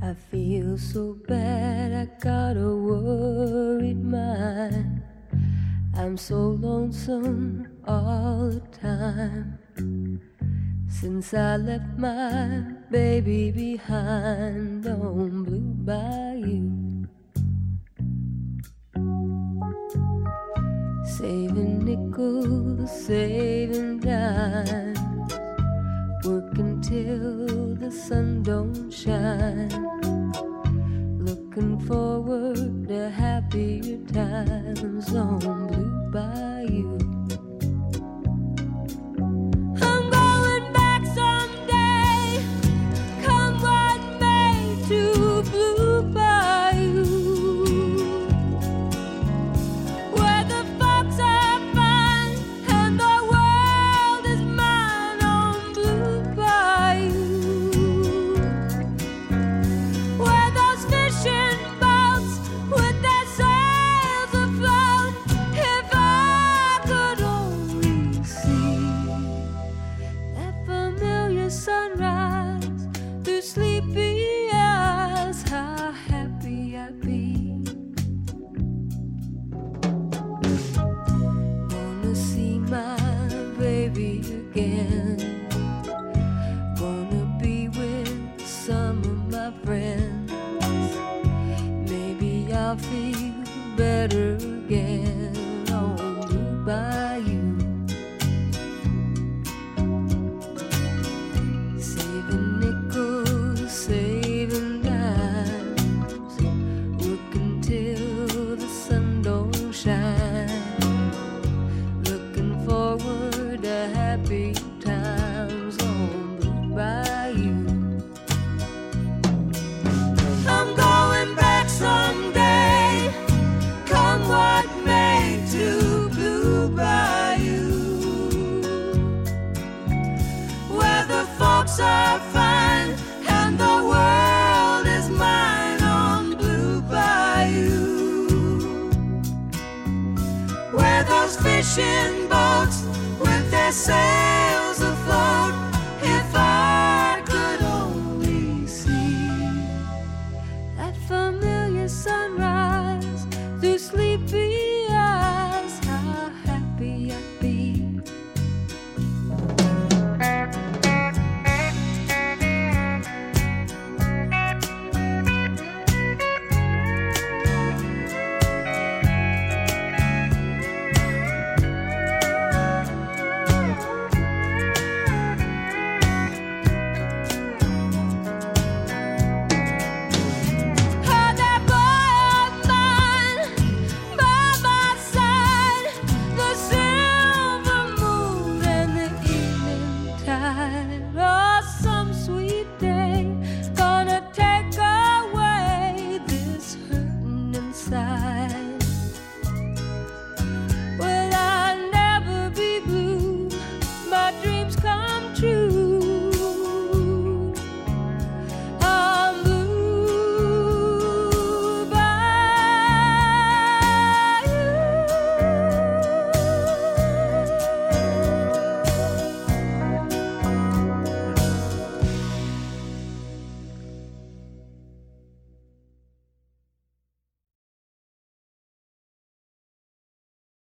I feel so bad, I got a worried mind. I'm so lonesome all the time. Since I left my baby behind on Blue Bayou. Saving nickels, saving dimes, working till the sun don't shine, looking forward to happier times on Blue Bayou. I'm going back someday, come what may, to Blue Bayou, where the folks are fine and the world is mine on Blue Bayou, where those fishing boats with their sails afloat, if I could only see that familiar sunrise through sleepy eyes, how happy I'd be. Wanna see my baby again, wanna be with some of my friends. Maybe I'll feel better again on Blue Bayou. Saving nickels, saving dimes, working till the sun don't shine, looking forward to happy times on Blue Bayou. I'm going back someday, come what may, to Blue Bayou, where the folks are fine and the world is mine on Blue Bayou, where those fishing boats with their sails